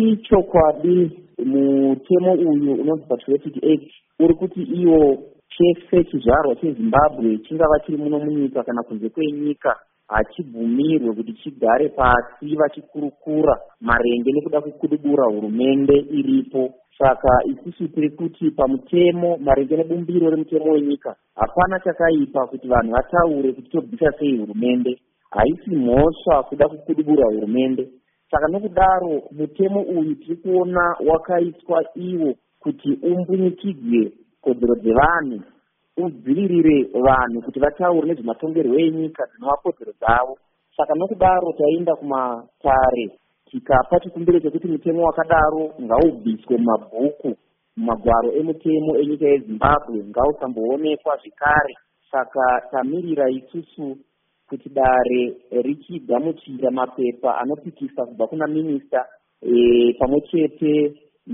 ichokwadi mutemo uyu unonzi patriotic act uri kuti iwo chese chizvarwa chezimbabwe chingava chiri muno munyika kana kunze kwenyika hachibvumirwe kuti chigare pasi vachikurukura marenge nekuda kwekudubura hurumende iripo. Saka isusu tiri kuti pamutemo marenge nebumbiro remutemo wenyika hapana chakaipa kuti vanhu vataure kuti tobvisa sei hurumende, haisi mhosva kuda kukudubura hurumende. Saka nokudaro mutemo uyu tiri kuona wakaiswa iwo kuti umbunikidzwe kodzero dzevanhu, udzivirire vanhu kuti vataure nezvematongerwo enyika dzinova kodzero dzavo. Saka nokudaro taenda kumatare tikapa chikumbiro chekuti mutemo wakadaro ngaubviswe mumabhuku, mumagwaro emutemo enyika yezimbabwe, ngausamboonekwa zvekare. Saka tamirira isusu kuti dare richigamuchira mapepa anopikisa kubva kuna minista pamwe chete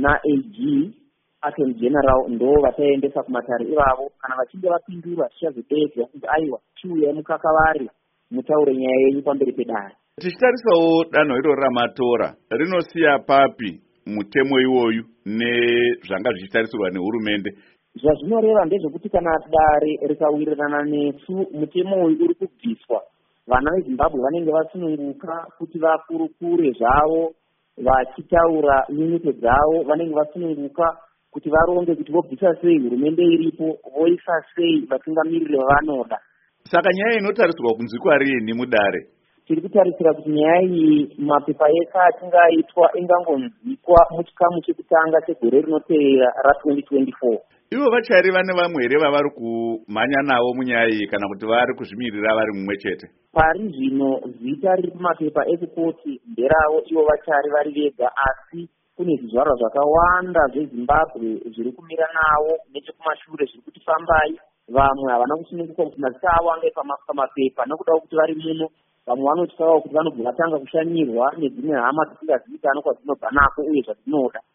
naAG Attorney General ndo vataendesa kumatare ivavo. Kana vachinge vapindura tichazopedza kuti aiwa chiuya mukakavari mutaure nyaya yenyu pamberi pedare. Tichitarisawo danho iro ramatora rinosiya papi mutemo iwoyu nezvanga zvichitarisirwa nehurumende? Zvazvinoreva ndezvekuti kana dare rikawirirana nesu mutemo uyu uri kubviswa, vana vezimbabwe vanenge vasununguka kuti vakurukure zvavo vachitaura nyunyuto dzavo, vanenge vasununguka kuti varonge kuti vobvisa sei hurumende iripo, voisa sei vatungamiriri vavanoda. Saka nyaya inotarisirwa kunzi kwarini mudare? Tiri kutarisira kuti nyaya iyi mapepa ese achingaitwa ingangonzikwa muchikamu chekutanga chegore rinoteera ra2024. Ivo vachari vane vamwe here vavari kumhanya navo munyaya iyi kana kuti vari kuzvimirira vari mumwe chete? Pari zvino zita riri kumapepa ekukoti nderavo ivo vachari vari vega, asi kune zvizvarwa zvakawanda zvezimbabwe zviri kumira navo nechekumashure zviri kuti fambai. Vamwe havana kusununguka kuti mazita avo ange pamapepa nokuda kuti vari muno. Vamwe vanotyawo kuti vanobva vatanga kushanyirwa nedzimwe hama dzisingazivikanwa kwadzinobva nako uye zvadzinoda.